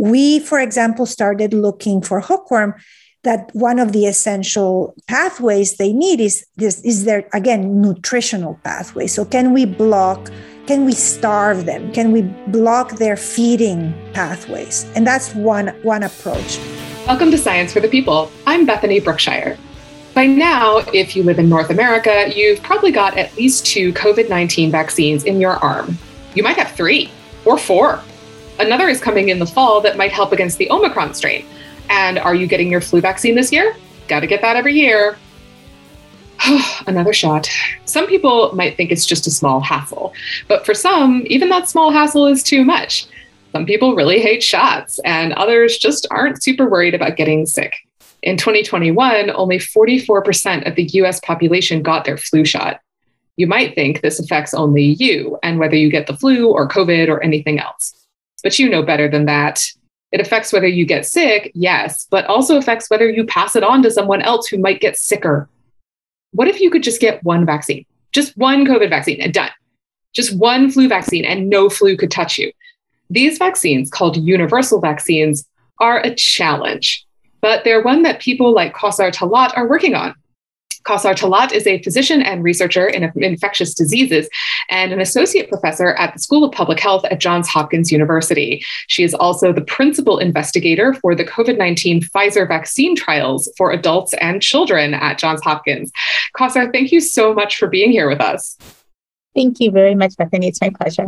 we, for example, started looking for hookworm, that one of the essential pathways they need is their, again, nutritional pathway. So can we starve them? Can we block their feeding pathways? And that's one approach. Welcome to Science for the People. I'm Bethany Brookshire. By now, if you live in North America, you've probably got at least 2 COVID-19 vaccines in your arm. You might have 3 or 4. Another is coming in the fall that might help against the Omicron strain. And are you getting your flu vaccine this year? Got to get that every year. Another shot. Some people might think it's just a small hassle, but for some, even that small hassle is too much. Some people really hate shots, and others just aren't super worried about getting sick. In 2021, only 44% of the US population got their flu shot. You might think this affects only you and whether you get the flu or COVID or anything else. But you know better than that. It affects whether you get sick, yes, but also affects whether you pass it on to someone else who might get sicker. What if you could just get one vaccine, just one COVID vaccine and done? Just one flu vaccine and no flu could touch you. These vaccines, called universal vaccines, are a challenge, but they're one that people like Kausar Talat are working on. Kausar Talat is a physician and researcher in infectious diseases and an associate professor at the School of Public Health at Johns Hopkins University. She is also the principal investigator for the COVID-19 Pfizer vaccine trials for adults and children at Johns Hopkins. Kausar, thank you so much for being here with us. Thank you very much, Bethany. It's my pleasure.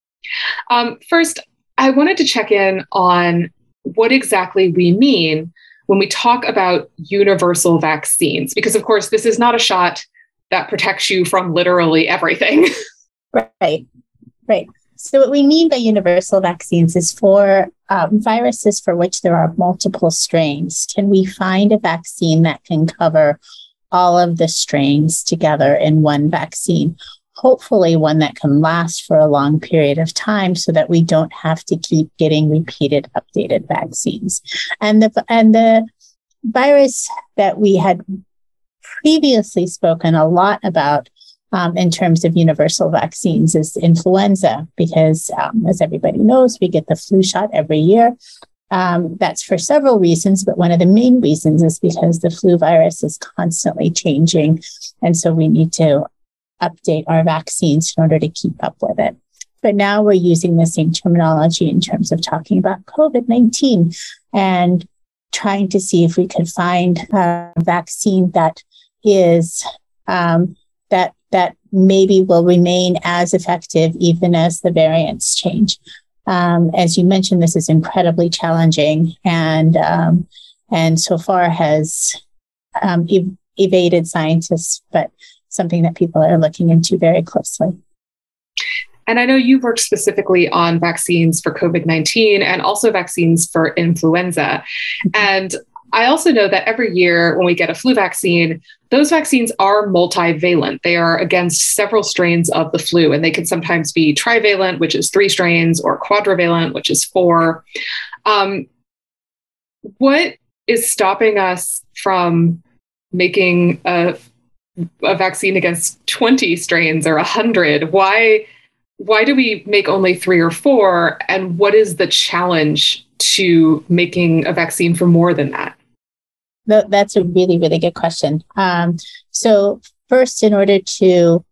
First, I wanted to check in on what exactly we mean when we talk about universal vaccines, because of course, this is not a shot that protects you from literally everything. Right. So what we mean by universal vaccines is for viruses for which there are multiple strains. Can we find a vaccine that can cover all of the strains together in one vaccine? Hopefully one that can last for a long period of time so that we don't have to keep getting repeated updated vaccines. And the virus that we had previously spoken a lot about in terms of universal vaccines is influenza, because as everybody knows, we get the flu shot every year. That's for several reasons, but one of the main reasons is because the flu virus is constantly changing. And so we need to update our vaccines in order to keep up with it. But now we're using the same terminology in terms of talking about COVID-19 and trying to see if we could find a vaccine that is that maybe will remain as effective even as the variants change. As you mentioned, this is incredibly challenging and so far has evaded scientists, but something that people are looking into very closely. And I know you've worked specifically on vaccines for COVID-19 and also vaccines for influenza. And I also know that every year when we get a flu vaccine, those vaccines are multivalent. They are against several strains of the flu, and they can sometimes be trivalent, which is 3 strains, or quadrivalent, which is 4. What is stopping us from making a vaccine against 20 strains or 100? Why do we make only 3 or 4? And what is the challenge to making a vaccine for more than that? That's a really, really good question. So first, in order to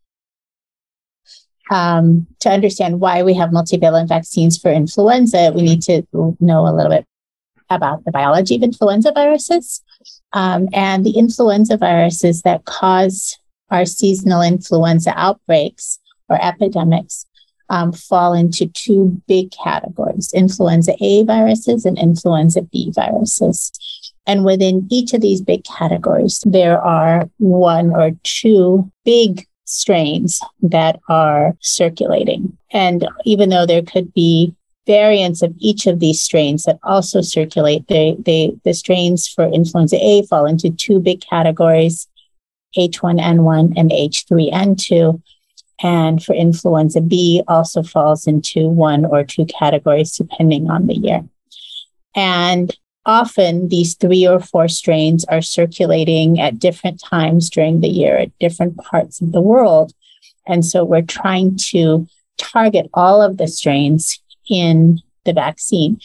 understand why we have multivalent vaccines for influenza, we need to know a little bit about the biology of influenza viruses. And the influenza viruses that cause our seasonal influenza outbreaks or epidemics fall into 2 big categories: influenza A viruses and influenza B viruses. And within each of these big categories, there are 1 or 2 big strains that are circulating. And even though there could be variants of each of these strains that also circulate, the strains for influenza A fall into 2 big categories: H1N1 and H3N2. And for influenza B also falls into 1 or 2 categories, depending on the year. And often these 3 or 4 strains are circulating at different times during the year at different parts of the world. And so we're trying to target all of the strains in the vaccine.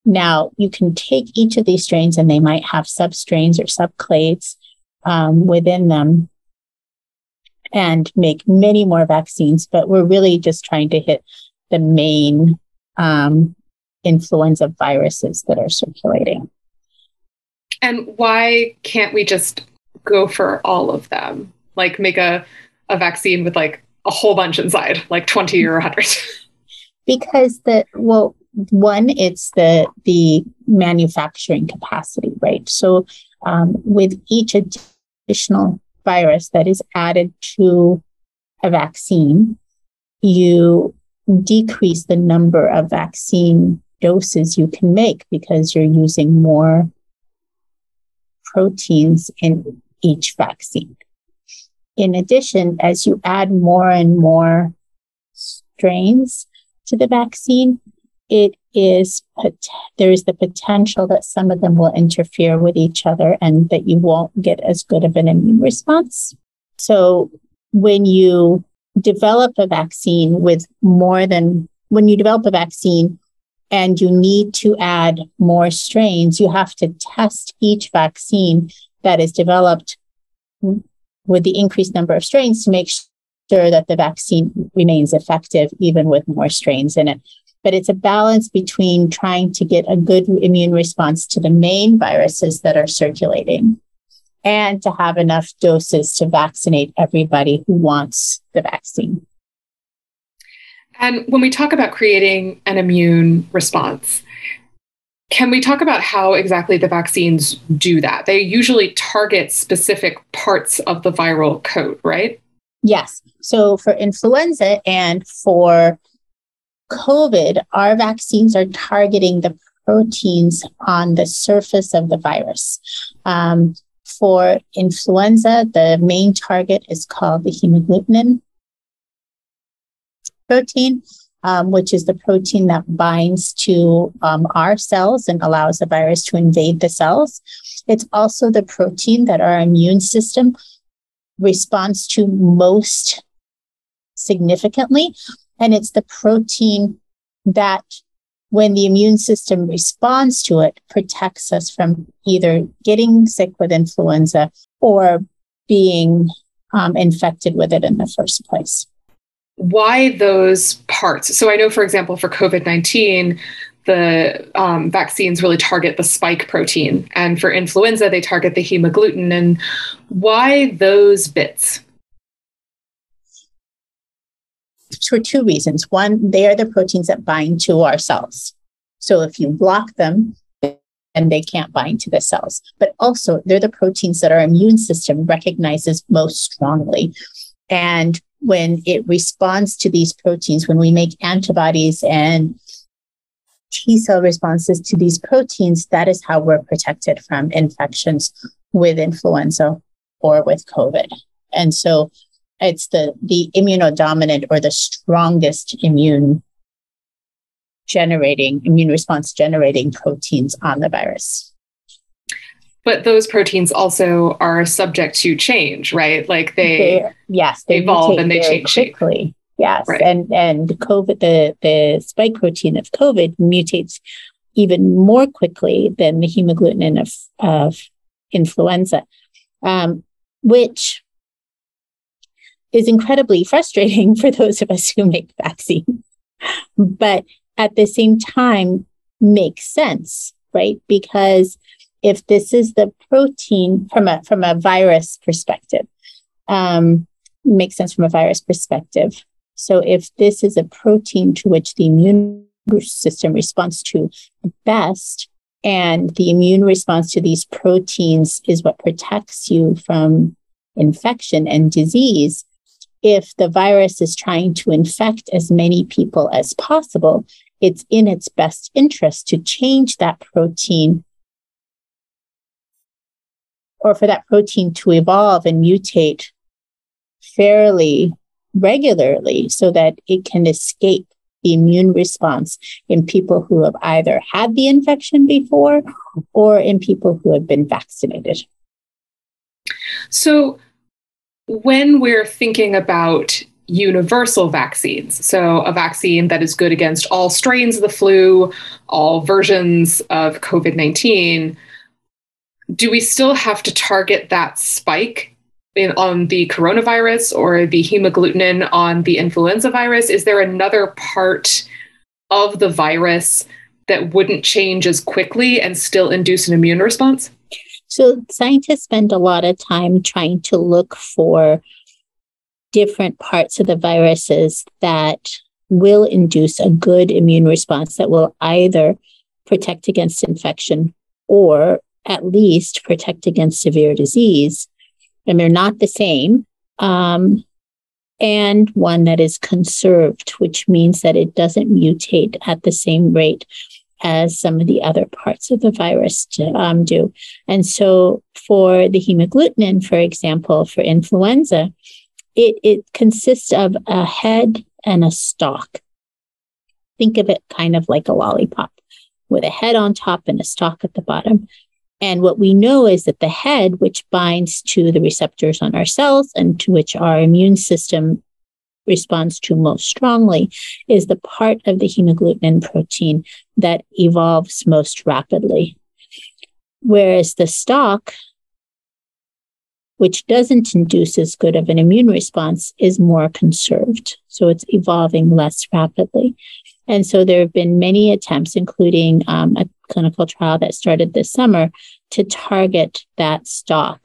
Now, you can take each of these strains and they might have substrains or subclades within them and make many more vaccines, but we're really just trying to hit the main influenza viruses that are circulating. And why can't we just go for all of them? Like make a vaccine with like a whole bunch inside, like 20 or 100? Because one, it's the manufacturing capacity, right? So with each additional virus that is added to a vaccine, you decrease the number of vaccine doses you can make because you're using more proteins in each vaccine. In addition, as you add more and more strains to the vaccine, there is the potential that some of them will interfere with each other and that you won't get as good of an immune response. So when you develop a vaccine and you need to add more strains, you have to test each vaccine that is developed with the increased number of strains to make sure that the vaccine remains effective even with more strains in it. But it's a balance between trying to get a good immune response to the main viruses that are circulating and to have enough doses to vaccinate everybody who wants the vaccine. And when we talk about creating an immune response, can we talk about how exactly the vaccines do that? They usually target specific parts of the viral code, right? Yes. So for influenza and for COVID, our vaccines are targeting the proteins on the surface of the virus. For influenza, the main target is called the hemagglutinin protein, which is the protein that binds to our cells and allows the virus to invade the cells. It's also the protein that our immune system responds to most significantly. And it's the protein that, when the immune system responds to it, protects us from either getting sick with influenza or being infected with it in the first place. Why those parts? So I know, for example, for COVID-19, the vaccines really target the spike protein. And for influenza, they target the hemagglutinin. And why those bits? For two reasons. One, they are the proteins that bind to our cells. So if you block them, then they can't bind to the cells. But also, they're the proteins that our immune system recognizes most strongly. And when it responds to these proteins, when we make antibodies and T cell responses to these proteins, that is how we're protected from infections with influenza or with COVID. And so it's the immunodominant or the strongest immune response generating proteins on the virus. But those proteins also are subject to change, right? Like they evolve and they change quickly. Shape. Yes, right. And COVID, the spike protein of COVID mutates even more quickly than the hemagglutinin of influenza, which is incredibly frustrating for those of us who make vaccines, but at the same time makes sense, right? Because if this is the protein from a virus perspective, makes sense from a virus perspective. So if this is a protein to which the immune system responds to best, and the immune response to these proteins is what protects you from infection and disease, if the virus is trying to infect as many people as possible, it's in its best interest to change that protein, or for that protein to evolve and mutate fairly regularly so that it can escape the immune response in people who have either had the infection before or in people who have been vaccinated. So when we're thinking about universal vaccines. So a vaccine that is good against all strains of the flu, all versions of COVID-19. Do we still have to target that spike on the coronavirus or the hemagglutinin on the influenza virus? Is there another part of the virus that wouldn't change as quickly and still induce an immune response? So scientists spend a lot of time trying to look for different parts of the viruses that will induce a good immune response that will either protect against infection or at least protect against severe disease. And they're not the same. And one that is conserved, which means that it doesn't mutate at the same rate as some of the other parts of the virus do. And so for the hemagglutinin, for example, for influenza, it consists of a head and a stalk. Think of it kind of like a lollipop with a head on top and a stalk at the bottom. And what we know is that the head, which binds to the receptors on our cells and to which our immune system responds to most strongly, is the part of the hemagglutinin protein that evolves most rapidly. Whereas the stalk, which doesn't induce as good of an immune response, is more conserved. So it's evolving less rapidly. And so there have been many attempts, including a clinical trial that started this summer, to target that stalk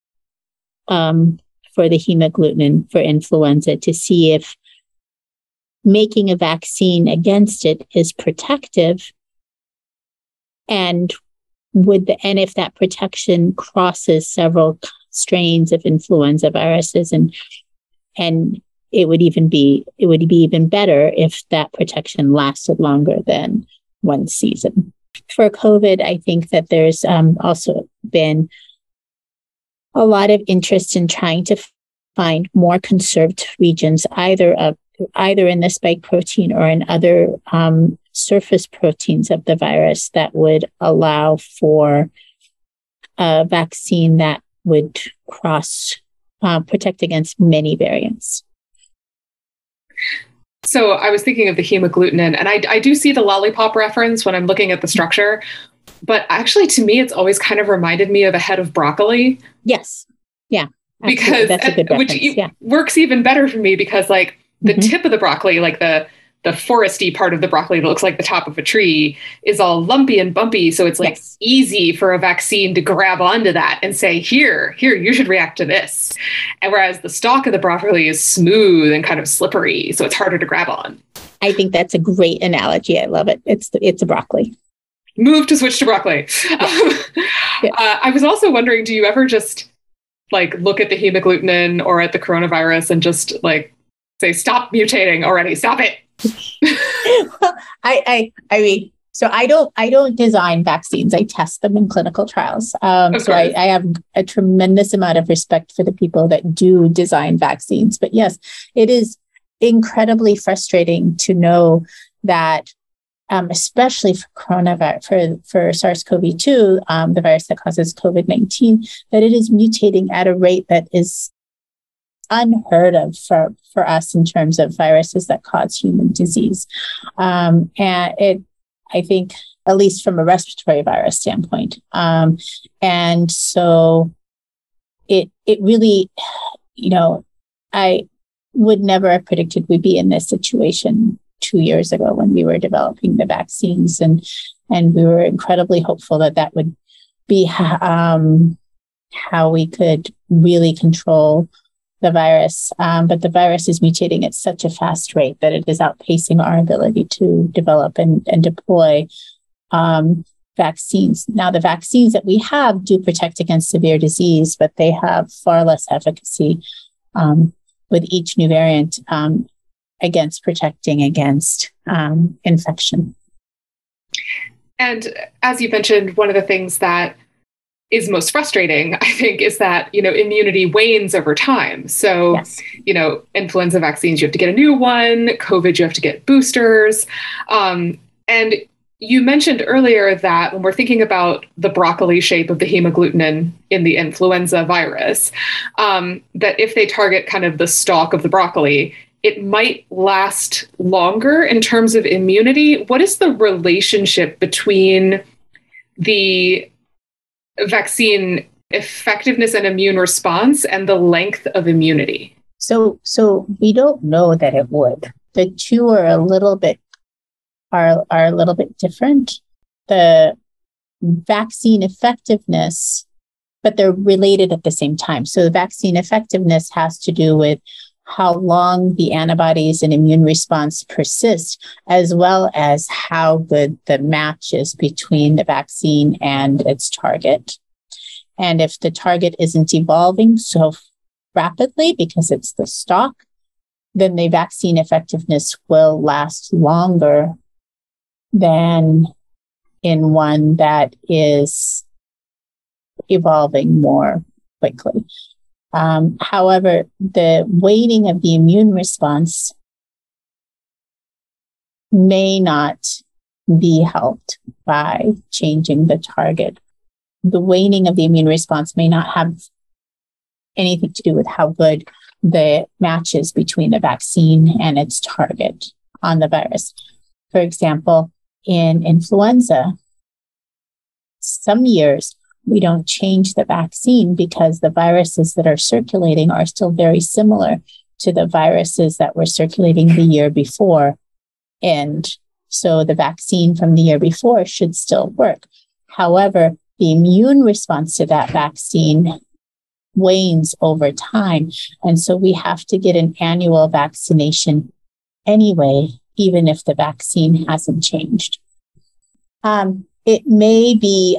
for the hemagglutinin for influenza to see if making a vaccine against it is protective, and if that protection crosses several strains of influenza viruses, and it would be even better if that protection lasted longer than one season. For COVID, I think that there's also been a lot of interest in trying to find more conserved regions, either in the spike protein or in other surface proteins of the virus that would allow for a vaccine that would protect against many variants. So I was thinking of the hemagglutinin, and I do see the lollipop reference when I'm looking at the structure, but actually to me, it's always kind of reminded me of a head of broccoli. Yes. Yeah. Because, that's a good reference. Works even better for me because like the tip of the broccoli, like the foresty part of the broccoli that looks like the top of a tree, is all lumpy and bumpy. So it's like easy for a vaccine to grab onto that and say, here, you should react to this. And whereas the stalk of the broccoli is smooth and kind of slippery, so it's harder to grab on. I think that's a great analogy. I love it. It's a broccoli. Move to switch to broccoli. I was also wondering, do you ever just like look at the hemagglutinin or at the coronavirus and just like say, stop mutating already, stop it? Well, I mean, so I don't design vaccines. I test them in clinical trials. So I have a tremendous amount of respect for the people that do design vaccines. But yes, it is incredibly frustrating to know that, especially for coronavirus, for SARS-CoV-2, the virus that causes COVID-19, that it is mutating at a rate that is unheard of for us in terms of viruses that cause human disease. And I think, at least from a respiratory virus standpoint. And so it really, I would never have predicted we'd be in this situation 2 years ago when we were developing the vaccines. And we were incredibly hopeful that would be how we could really control the virus. But the virus is mutating at such a fast rate that it is outpacing our ability to develop and deploy vaccines. Now, the vaccines that we have do protect against severe disease, but they have far less efficacy with each new variant against protecting against infection. And as you mentioned, one of the things that is most frustrating, I think, is that, immunity wanes over time. So, influenza vaccines, you have to get a new one. COVID, you have to get boosters. And you mentioned earlier that when we're thinking about the broccoli shape of the hemagglutinin in the influenza virus, that if they target kind of the stalk of the broccoli, it might last longer in terms of immunity. What is the relationship between the vaccine effectiveness and immune response and the length of immunity? So we don't know that it would. The two are a little bit different. The vaccine effectiveness, but they're related at the same time. So the vaccine effectiveness has to do with how long the antibodies and immune response persist, as well as how good the match is between the vaccine and its target. And if the target isn't evolving so rapidly because it's the stock, then the vaccine effectiveness will last longer than in one that is evolving more quickly. However, the waning of the immune response may not be helped by changing the target. The waning of the immune response may not have anything to do with how good the match is between the vaccine and its target on the virus. For example, in influenza, some years we don't change the vaccine because the viruses that are circulating are still very similar to the viruses that were circulating the year before. And so the vaccine from the year before should still work. However, the immune response to that vaccine wanes over time. And so we have to get an annual vaccination anyway, even if the vaccine hasn't changed. It may be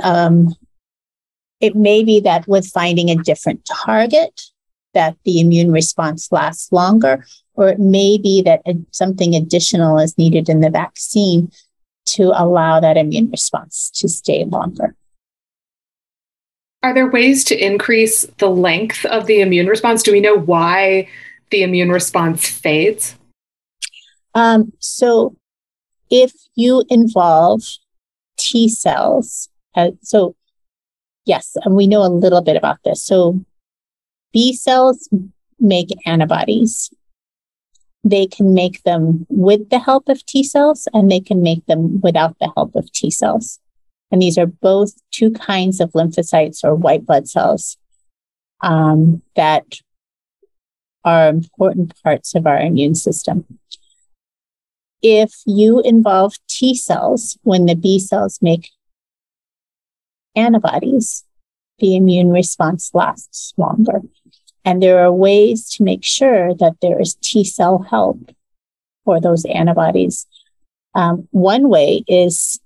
that with finding a different target, that the immune response lasts longer, or it may be that something additional is needed in the vaccine to allow that immune response to stay longer. Are there ways to increase the length of the immune response? Do we know why the immune response fades? So if you involve T cells, yes, and we know a little bit about this. So B cells make antibodies. They can make them with the help of T cells, and they can make them without the help of T cells. And these are both two kinds of lymphocytes or white blood cells that are important parts of our immune system. If you involve T cells when the B cells make antibodies, the immune response lasts longer. And there are ways to make sure that there is T cell help for those antibodies. One way is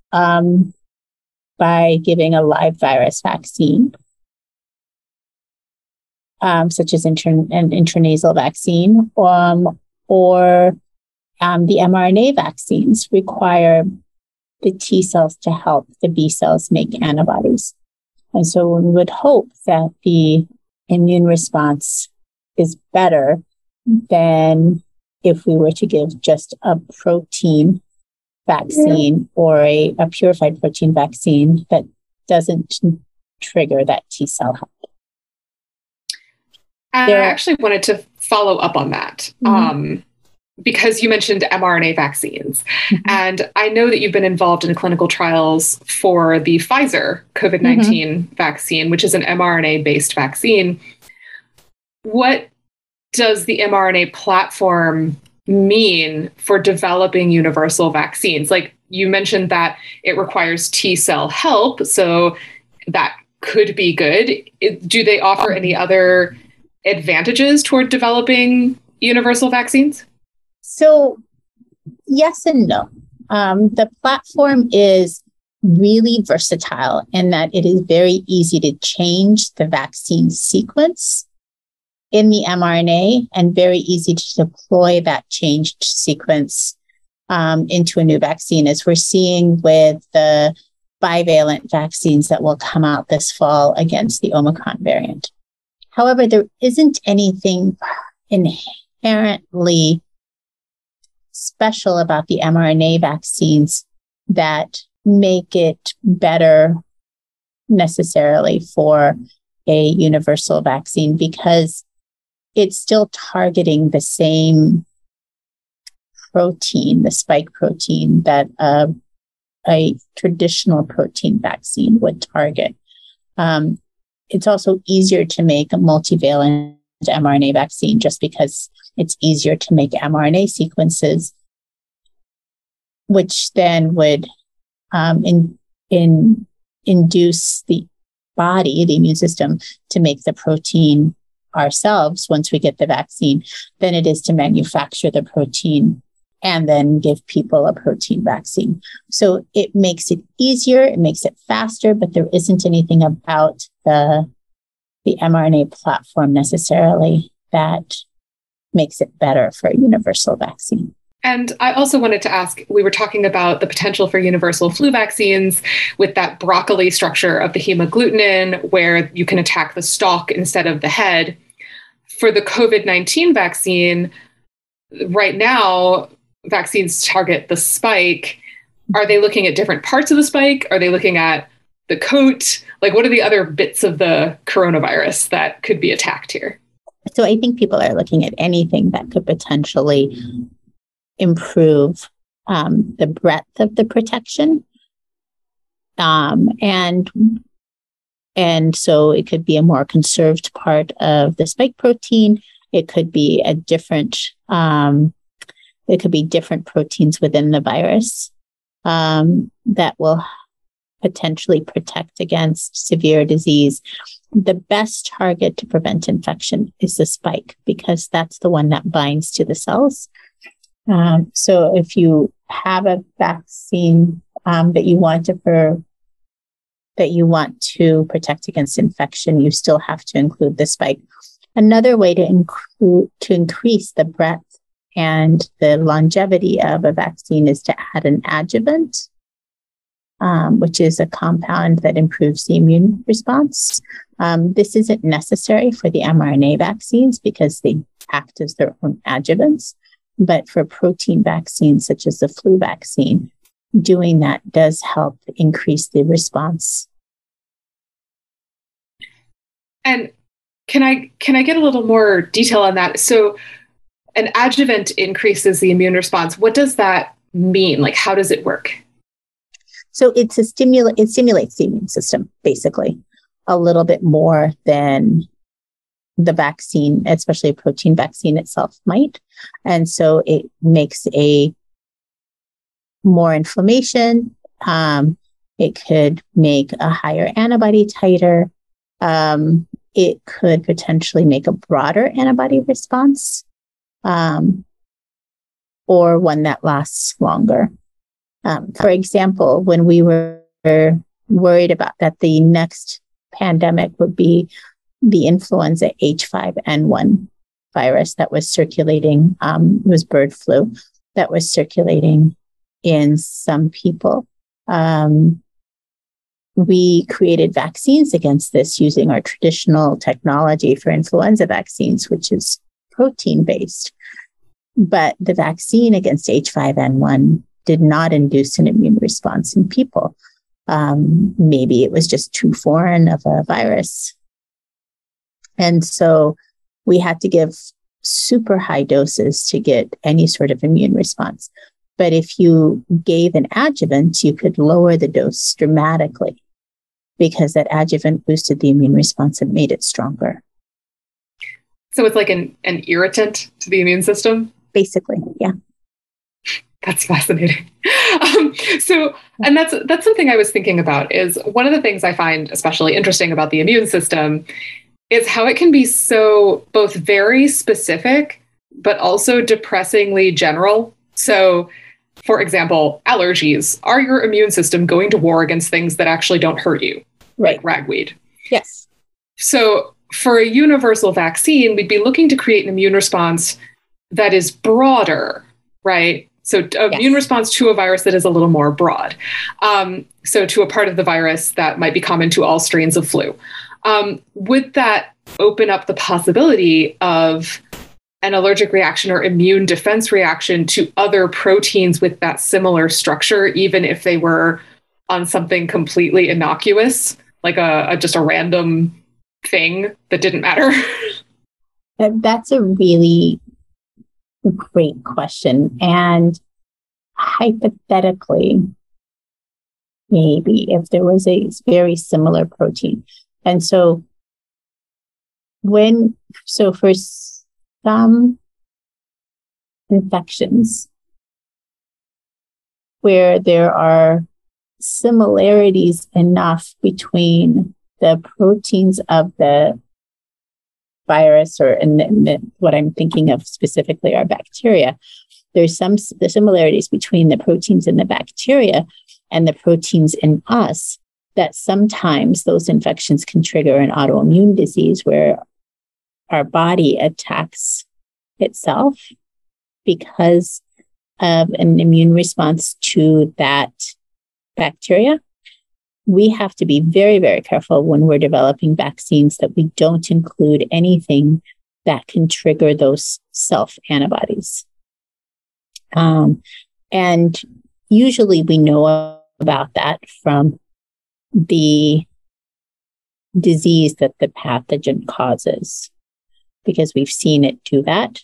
by giving a live virus vaccine, such as an intranasal vaccine, or the mRNA vaccines require the T cells to help the B cells make antibodies. And so we would hope that the immune response is better than if we were to give just a protein vaccine or a purified protein vaccine that doesn't trigger that T cell help. I actually wanted to follow up on that. Because you mentioned mRNA vaccines. And I know that you've been involved in clinical trials for the Pfizer COVID-19 vaccine, which is an mRNA-based vaccine. What does the mRNA platform mean for developing universal vaccines? Like you mentioned that it requires T cell help, so that could be good. Do they offer any other advantages toward developing universal vaccines? So yes and no. The platform is really versatile in that it is very easy to change the vaccine sequence in the mRNA and very easy to deploy that changed sequence into a new vaccine, as we're seeing with the bivalent vaccines that will come out this fall against the Omicron variant. However, there isn't anything inherently special about the mRNA vaccines that make it better necessarily for a universal vaccine, because it's still targeting the same protein, the spike protein that a traditional protein vaccine would target. It's also easier to make a multivalent mRNA vaccine just because it's easier to make mRNA sequences, which then would induce the body, the immune system, to make the protein ourselves once we get the vaccine than it is to manufacture the protein and then give people a protein vaccine. So it makes it easier, it makes it faster, but there isn't anything about the mRNA platform necessarily that makes it better for a universal vaccine. And I also wanted to ask, we were talking about the potential for universal flu vaccines with that broccoli structure of the hemagglutinin, where you can attack the stalk instead of the head. For the COVID-19 vaccine, right now, vaccines target the spike. Are they looking at different parts of the spike? Are they looking at the coat? Like, what are the other bits of the coronavirus that could be attacked here? So I think people are looking at anything that could potentially improve the breadth of the protection. And so it could be a more conserved part of the spike protein. It could be a different, it could be different proteins within the virus that will potentially protect against severe disease. The best target to prevent infection is the spike because that's the one that binds to the cells. So if you have a vaccine that you want to protect against infection, you still have to include the spike. Another way to increase the breadth and the longevity of a vaccine is to add an adjuvant, which is a compound that improves the immune response. This isn't necessary for the mRNA vaccines because they act as their own adjuvants. But for protein vaccines, such as the flu vaccine, doing that does help increase the response. And can I get a little more detail on that? So an adjuvant increases the immune response. What does that mean? Like, how does it work? So it stimulates the immune system, basically, a little bit more than the vaccine, especially a protein vaccine itself might. And so it makes a more inflammation. It could make a higher antibody titer. It could potentially make a broader antibody response, or one that lasts longer. For example, when we were worried about that the next pandemic would be the influenza H5N1 virus that was circulating, it was bird flu that was circulating in some people. We created vaccines against this using our traditional technology for influenza vaccines, which is protein-based. But the vaccine against H5N1 did not induce an immune response in people. Maybe it was just too foreign of a virus. And so we had to give super high doses to get any sort of immune response. But if you gave an adjuvant, you could lower the dose dramatically because that adjuvant boosted the immune response and made it stronger. So it's like an irritant to the immune system? Basically, yeah. That's fascinating. And that's something I was thinking about is one of the things I find especially interesting about the immune system is how it can be so both very specific, but also depressingly general. So, for example, allergies. Are your immune system going to war against things that actually don't hurt you? Right. Like ragweed. Yes. So for a universal vaccine, we'd be looking to create an immune response that is broader, right? So immune response to a virus that is a little more broad. So to a part of the virus that might be common to all strains of flu. Would that open up the possibility of an allergic reaction or immune defense reaction to other proteins with that similar structure, even if they were on something completely innocuous, like just a random thing that didn't matter? That's a really a great question. And hypothetically, maybe if there was a very similar protein. And so for some infections where there are similarities enough between the proteins of the virus, what I'm thinking of specifically are bacteria, there's the similarities between the proteins in the bacteria and the proteins in us that sometimes those infections can trigger an autoimmune disease where our body attacks itself because of an immune response to that bacteria. We have to be very, very careful when we're developing vaccines that we don't include anything that can trigger those self-antibodies. And usually we know about that from the disease that the pathogen causes, because we've seen it do that.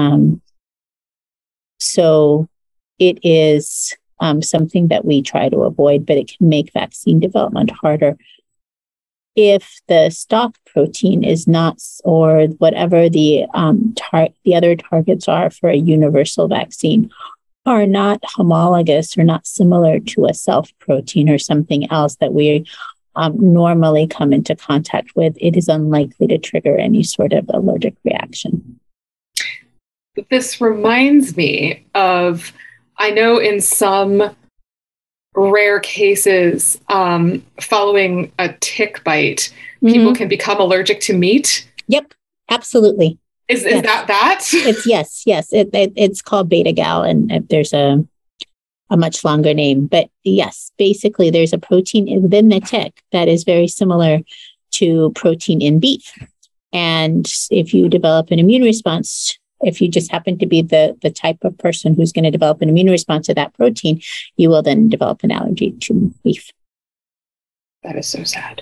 So it is something that we try to avoid, but it can make vaccine development harder. If the stock protein is not, or whatever the other targets are for a universal vaccine, are not homologous or not similar to a self protein or something else that we normally come into contact with, it is unlikely to trigger any sort of allergic reaction. This reminds me of, I know in some rare cases, following a tick bite, people can become allergic to meat. Yep, absolutely. Is that? It's yes. It's called beta-gal, and there's a much longer name. But yes, basically there's a protein within the tick that is very similar to protein in beef. And if you develop an immune response, if you just happen to be the type of person who's going to develop an immune response to that protein, you will then develop an allergy to beef. That is so sad.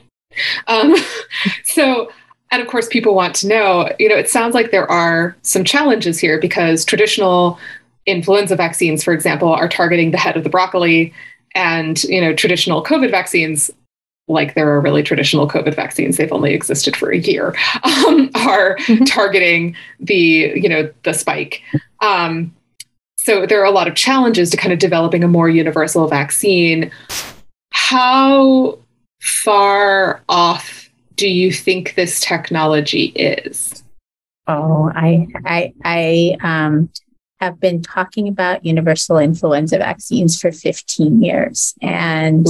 And of course, people want to know, it sounds like there are some challenges here because traditional influenza vaccines, for example, are targeting the head of the broccoli, and, traditional COVID vaccines, like there are really traditional COVID vaccines, they've only existed for a year, are targeting the spike. So there are a lot of challenges to kind of developing a more universal vaccine. How far off do you think this technology is? Oh, I have been talking about universal influenza vaccines for 15 years. And,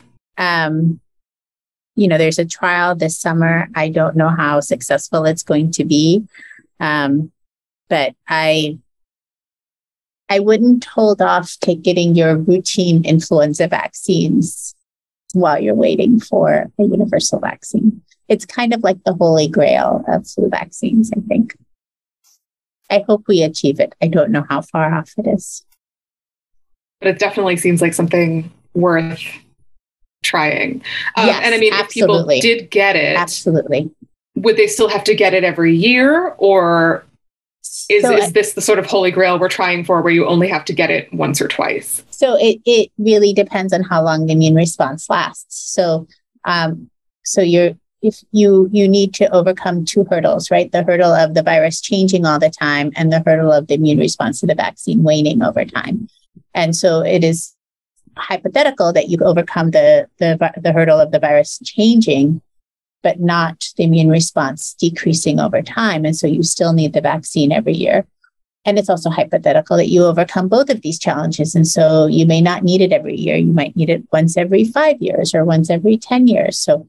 there's a trial this summer. I don't know how successful it's going to be. But I wouldn't hold off to getting your routine influenza vaccines while you're waiting for a universal vaccine. It's kind of like the holy grail of flu vaccines, I think. I hope we achieve it. I don't know how far off it is. But it definitely seems like something worth trying. Yes, and I mean, absolutely. If people did get it, absolutely, would they still have to get it every year? Or is this the sort of holy grail we're trying for where you only have to get it once or twice? So it really depends on how long the immune response lasts. So if you need to overcome two hurdles, right? The hurdle of the virus changing all the time and the hurdle of the immune response to the vaccine waning over time. And so it is hypothetical that you overcome the hurdle of the virus changing, but not the immune response decreasing over time. And so you still need the vaccine every year. And it's also hypothetical that you overcome both of these challenges. And so you may not need it every year. You might need it once every 5 years or once every 10 years. So,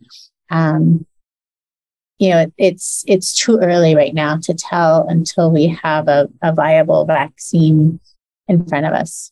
it's too early right now to tell until we have a viable vaccine in front of us.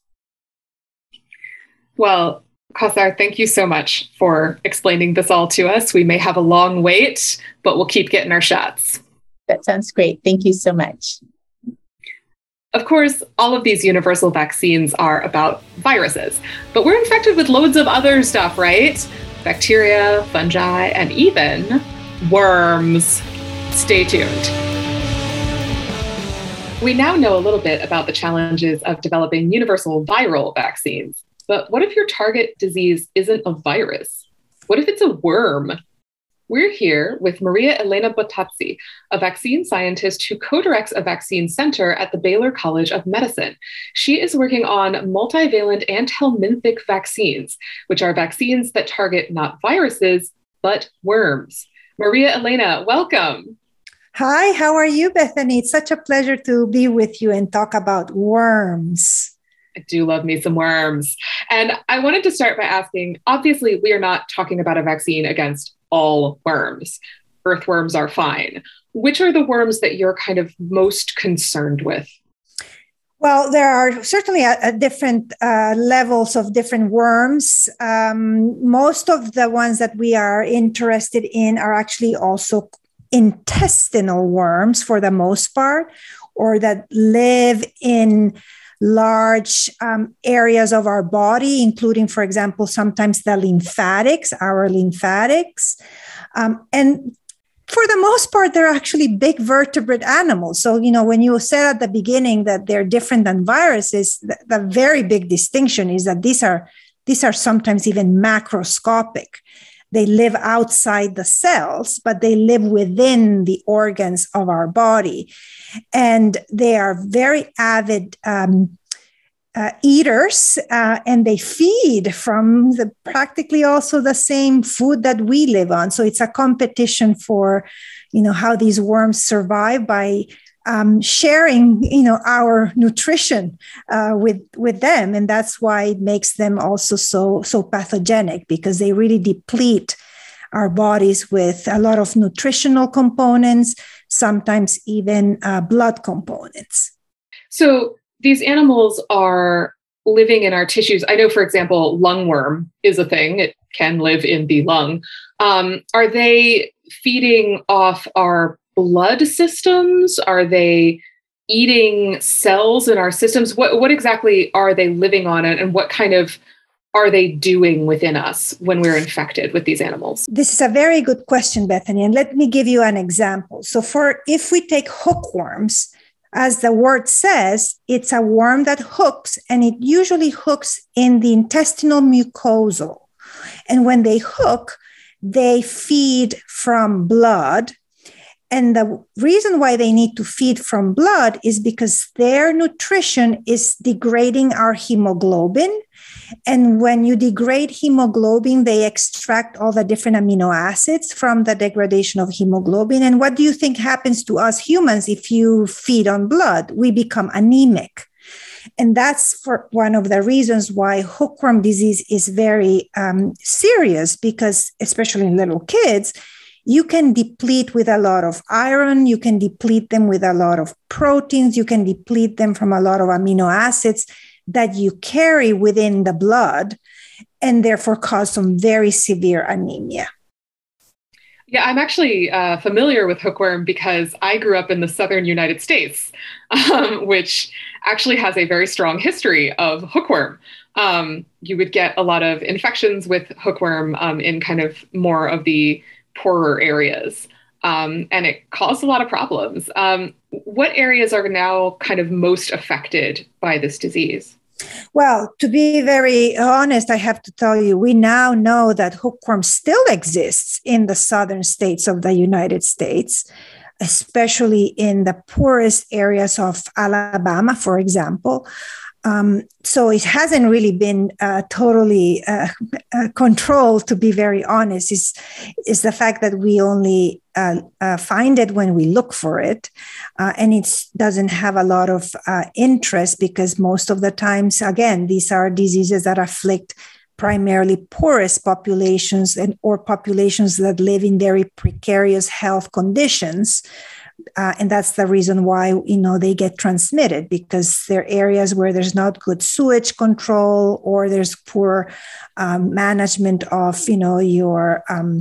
Well, Kauthar, thank you so much for explaining this all to us. We may have a long wait, but we'll keep getting our shots. That sounds great. Thank you so much. Of course, all of these universal vaccines are about viruses, but we're infected with loads of other stuff, right? Bacteria, fungi, and even worms. Stay tuned. We now know a little bit about the challenges of developing universal viral vaccines. But what if your target disease isn't a virus? What if it's a worm? We're here with Maria Elena Bottazzi, a vaccine scientist who co-directs a vaccine center at the Baylor College of Medicine. She is working on multivalent antelminthic vaccines, which are vaccines that target not viruses, but worms. Maria Elena, welcome. Hi, how are you, Bethany? It's such a pleasure to be with you and talk about worms. I do love me some worms. And I wanted to start by asking, obviously, we are not talking about a vaccine against all worms. Earthworms are fine. Which are the worms that you're kind of most concerned with? Well, there are certainly different levels of different worms. Most of the ones that we are interested in are actually also intestinal worms for the most part, or that live in large areas of our body, including, for example, sometimes the lymphatics, our lymphatics. And for the most part, they're actually big vertebrate animals. So, when you said at the beginning that they're different than viruses, the very big distinction is that these are sometimes even macroscopic. They live outside the cells, but they live within the organs of our body. And they are very avid eaters, and they feed from practically also the same food that we live on. So it's a competition for, how these worms survive by sharing, our nutrition with them. And that's why it makes them also so pathogenic, because they really deplete our bodies with a lot of nutritional components, sometimes even blood components. So these animals are living in our tissues. I know, for example, lungworm is a thing. It can live in the lung. Are they feeding off our blood systems? Are they eating cells in our systems? What exactly are they living on, and what kind of are they doing within us when we're infected with these animals? This is a very good question, Bethany, and let me give you an example. So if we take hookworms, as the word says, it's a worm that hooks, and it usually hooks in the intestinal mucosal. And when they hook, they feed from blood. And the reason why they need to feed from blood is because their nutrition is degrading our hemoglobin. And when you degrade hemoglobin, they extract all the different amino acids from the degradation of hemoglobin. And what do you think happens to us humans if you feed on blood? We become anemic. And that's for one of the reasons why hookworm disease is very serious, because especially in little kids, you can deplete with a lot of iron, you can deplete them with a lot of proteins, you can deplete them from a lot of amino acids that you carry within the blood, and therefore cause some very severe anemia. Yeah, I'm actually familiar with hookworm because I grew up in the southern United States, which actually has a very strong history of hookworm. You would get a lot of infections with hookworm in kind of more of the poorer areas, and it caused a lot of problems. What areas are now kind of most affected by this disease? Well, to be very honest, I have to tell you, we now know that hookworm still exists in the southern states of the United States, especially in the poorest areas of Alabama, for example. So it hasn't really been totally controlled, to be very honest. Is the fact that we only find it when we look for it, and it doesn't have a lot of interest, because most of the times, again, these are diseases that afflict primarily poorest populations or populations that live in very precarious health conditions. And that's the reason why, they get transmitted, because there are areas where there's not good sewage control, or there's poor management of, your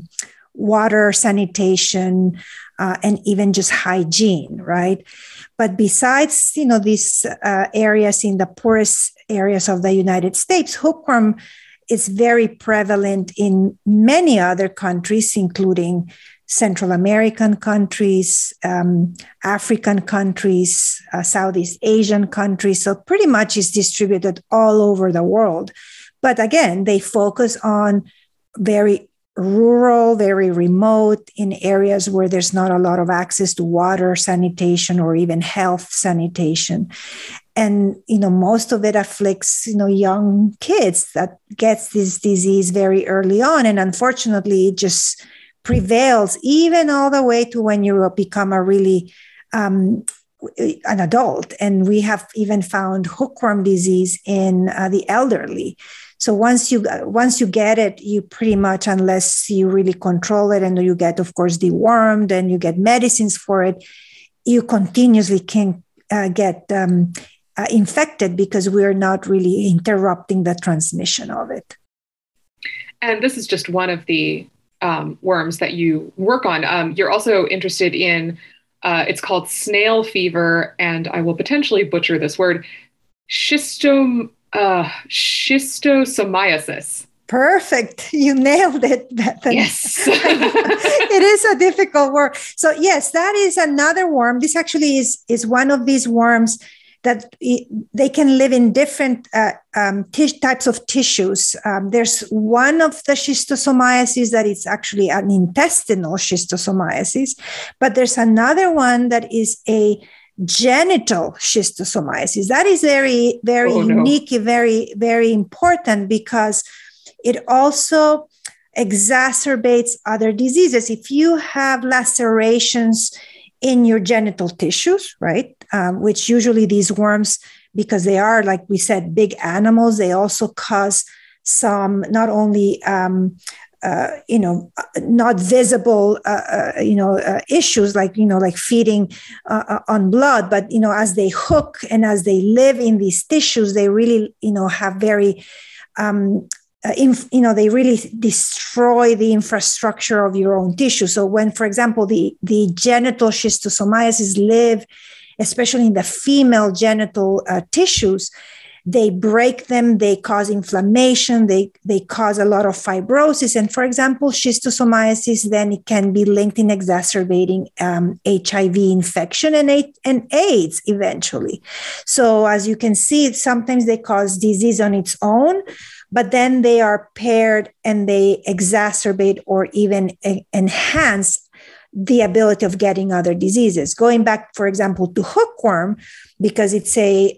water sanitation, and even just hygiene, right? But besides, these areas in the poorest areas of the United States, hookworm it's very prevalent in many other countries, including Central American countries, African countries, Southeast Asian countries. So pretty much it's distributed all over the world. But again, they focus on very rural, very remote, in areas where there's not a lot of access to water, sanitation, or even health sanitation. And, most of it afflicts, young kids that gets this disease very early on. And unfortunately, it just prevails even all the way to when you become a really an adult. And we have even found hookworm disease in the elderly. So once you get it, you pretty much, unless you really control it and you get, of course, dewormed and you get medicines for it, you continuously can get infected because we are not really interrupting the transmission of it. And this is just one of the worms that you work on. You're also interested in, it's called snail fever, and I will potentially butcher this word, schistosomiasis. Perfect. You nailed it, Bethany. Yes. It is a difficult word. So yes, that is another worm. This actually is one of these worms that they can live in different types of tissues. There's one of the schistosomiasis that is actually an intestinal schistosomiasis, but there's another one that is a genital schistosomiasis. That is very, very unique, very, very important because it also exacerbates other diseases. If you have lacerations in your genital tissues, right, which usually these worms, because they are, like we said, big animals, they also cause some not only not visible, issues like feeding on blood, but, as they hook and as they live in these tissues, they really, have very, they really destroy the infrastructure of your own tissue. So when, for example, the genital schistosomiasis live, especially in the female genital tissues, they break them, they cause inflammation, they cause a lot of fibrosis. And for example, schistosomiasis, then it can be linked in exacerbating HIV infection and AIDS eventually. So as you can see, sometimes they cause disease on its own, but then they are paired and they exacerbate or even enhance the ability of getting other diseases. Going back, for example, to hookworm, because it's a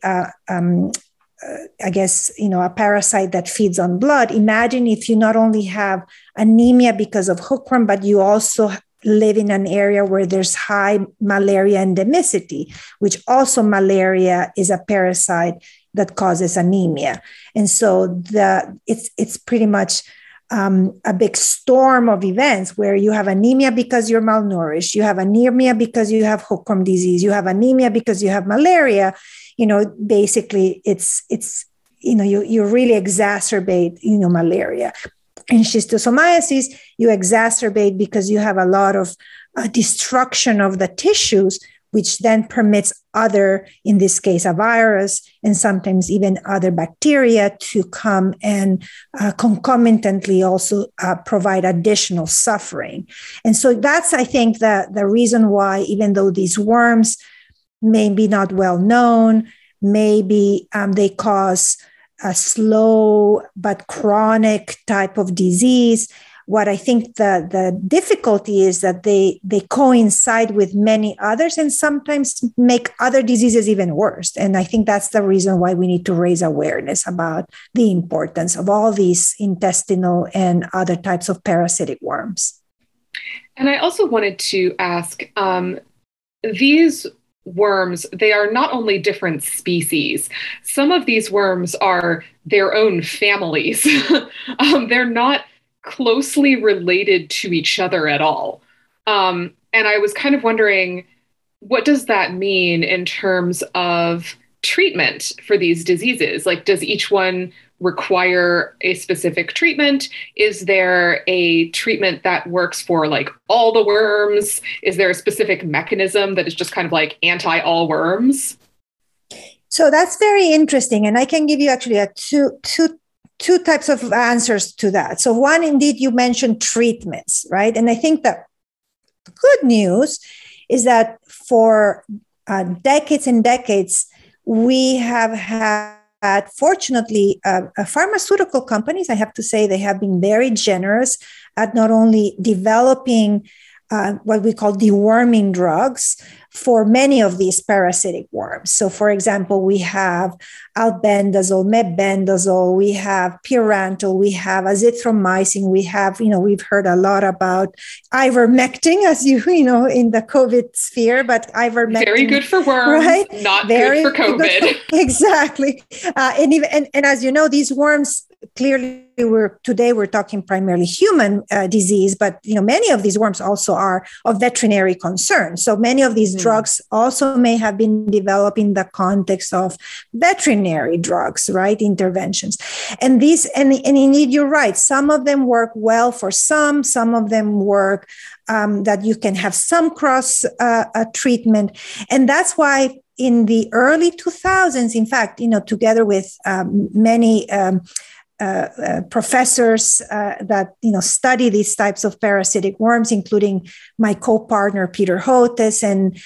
parasite that feeds on blood. Imagine if you not only have anemia because of hookworm, but you also live in an area where there's high malaria endemicity, which also malaria is a parasite that causes anemia. And so it's pretty much a big storm of events where you have anemia because you're malnourished, you have anemia because you have hookworm disease, you have anemia because you have malaria. Basically it's you really exacerbate, malaria. In schistosomiasis, you exacerbate because you have a lot of destruction of the tissues, which then permits other, in this case, a virus, and sometimes even other bacteria to come and concomitantly also provide additional suffering. And so that's, I think, the reason why, even though these worms maybe not well known, maybe they cause a slow but chronic type of disease. What I think the difficulty is that they coincide with many others and sometimes make other diseases even worse. And I think that's the reason why we need to raise awareness about the importance of all these intestinal and other types of parasitic worms. And I also wanted to ask, these worms, they are not only different species. Some of these worms are their own families. They're not closely related to each other at all. And I was kind of wondering, what does that mean in terms of treatment for these diseases? Like, does each one require a specific treatment? Is there a treatment that works for like all the worms? Is there a specific mechanism that is just kind of like anti-all worms? So that's very interesting. And I can give you actually two two types of answers to that. So one, indeed, you mentioned treatments, right? And I think that the good news is that for decades and decades, we have had, fortunately, pharmaceutical companies, I have to say, they have been very generous at not only developing what we call deworming drugs for many of these parasitic worms. So, for example, we have albendazole, mebendazole, we have pyrantel, we have azithromycin, we have, we've heard a lot about ivermectin, as in the COVID sphere, but ivermectin. Very good for worms, right? Not very good for COVID. Exactly. And as you know, these worms, clearly today we're talking primarily human disease, but many of these worms also are of veterinary concern. So many of these drugs also may have been developed in the context of veterinary drugs, right? Interventions. And indeed, you're right. Some of them work well for some of them work that you can have some cross treatment. And that's why in the early 2000s, in fact, together with many professors that study these types of parasitic worms, including my co-partner Peter Hotez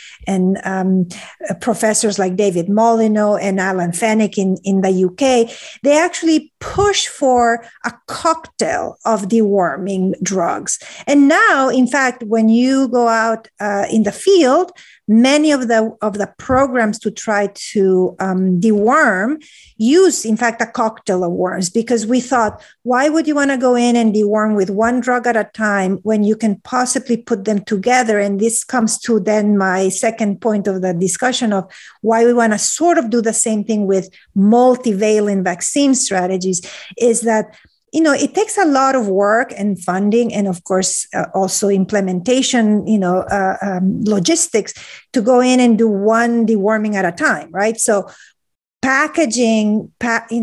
and professors like David Molyneux and Alan Fennick in the UK, they actually push for a cocktail of deworming drugs. And now, in fact, when you go out in the field, many of the programs to try to deworm use, in fact, a cocktail of worms, because we thought, why would you want to go in and deworm with one drug at a time when you can possibly put them together? And this comes to then my second point of the discussion of why we want to sort of do the same thing with multivalent vaccine strategies, is that it takes a lot of work and funding, and of course, also implementation, logistics to go in and do one deworming at a time, right? So packaging,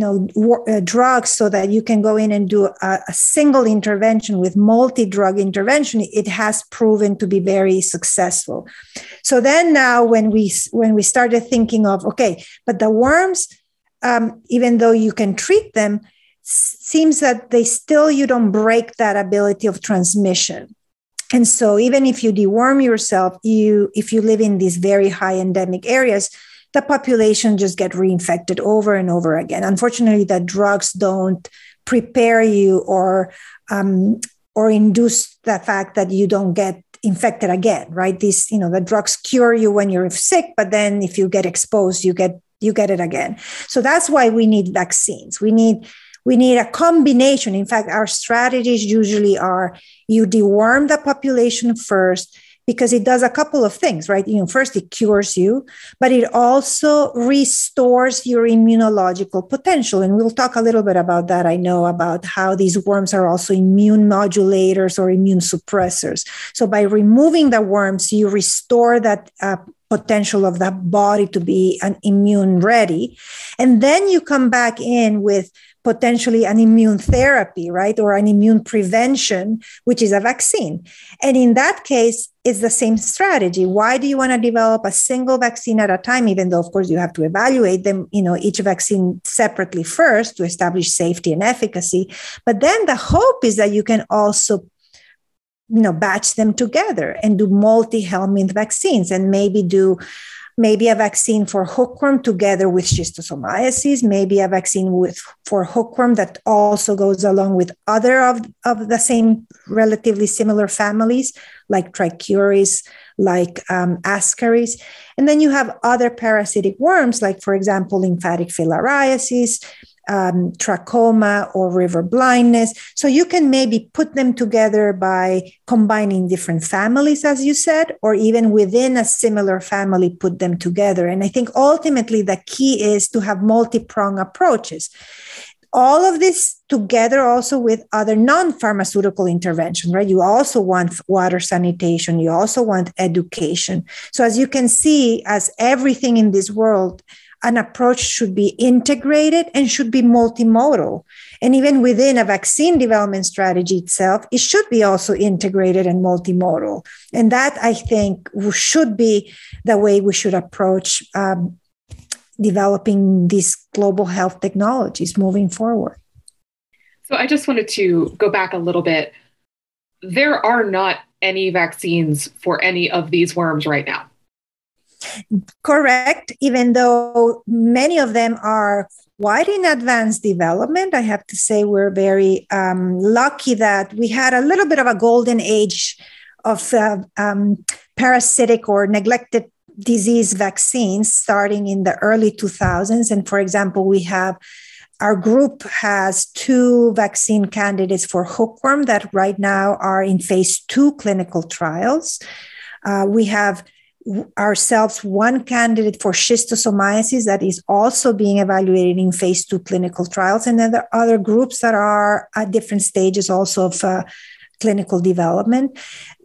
drugs so that you can go in and do a single intervention with multi-drug intervention, it has proven to be very successful. So then now when we started thinking of, okay, but the worms, even though you can treat them, seems that you don't break that ability of transmission. And so even if you deworm yourself, if you live in these very high endemic areas, the population just get reinfected over and over again. Unfortunately, the drugs don't prepare you or induce the fact that you don't get infected again, right? The drugs cure you when you're sick, but then if you get exposed, you get it again. So that's why we need vaccines. We need a combination. In fact, our strategies usually are you deworm the population first, because it does a couple of things, right? First, it cures you, but it also restores your immunological potential. And we'll talk a little bit about that. I know about how these worms are also immune modulators or immune suppressors. So by removing the worms, you restore that potential of the body to be an immune ready. And then you come back in with potentially an immune therapy, right? Or an immune prevention, which is a vaccine. And in that case, it's the same strategy. Why do you want to develop a single vaccine at a time, even though, of course, you have to evaluate them, each vaccine separately first to establish safety and efficacy. But then the hope is that you can also batch them together and do multi-helminth vaccines, and maybe a vaccine for hookworm together with schistosomiasis, maybe a vaccine for hookworm that also goes along with other of the same relatively similar families, like Trichuris, like Ascaris. And then you have other parasitic worms, like, for example, lymphatic filariasis, trachoma, or river blindness. So you can maybe put them together by combining different families, as you said, or even within a similar family, put them together. And I think ultimately the key is to have multi-pronged approaches. All of this together also with other non-pharmaceutical intervention, right? You also want water sanitation. You also want education. So as you can see, as everything in this world, an approach should be integrated and should be multimodal. And even within a vaccine development strategy itself, it should be also integrated and multimodal. And that, I think, should be the way we should approach developing these global health technologies moving forward. So I just wanted to go back a little bit. There are not any vaccines for any of these worms right now. Correct, even though many of them are quite in advanced development. I have to say we're very lucky that we had a little bit of a golden age of parasitic or neglected disease vaccines starting in the early 2000s. And for example, our group has 2 vaccine candidates for hookworm that right now are in phase 2 clinical trials. We have ourselves 1 candidate for schistosomiasis that is also being evaluated in phase 2 clinical trials. And then there are other groups that are at different stages also of clinical development.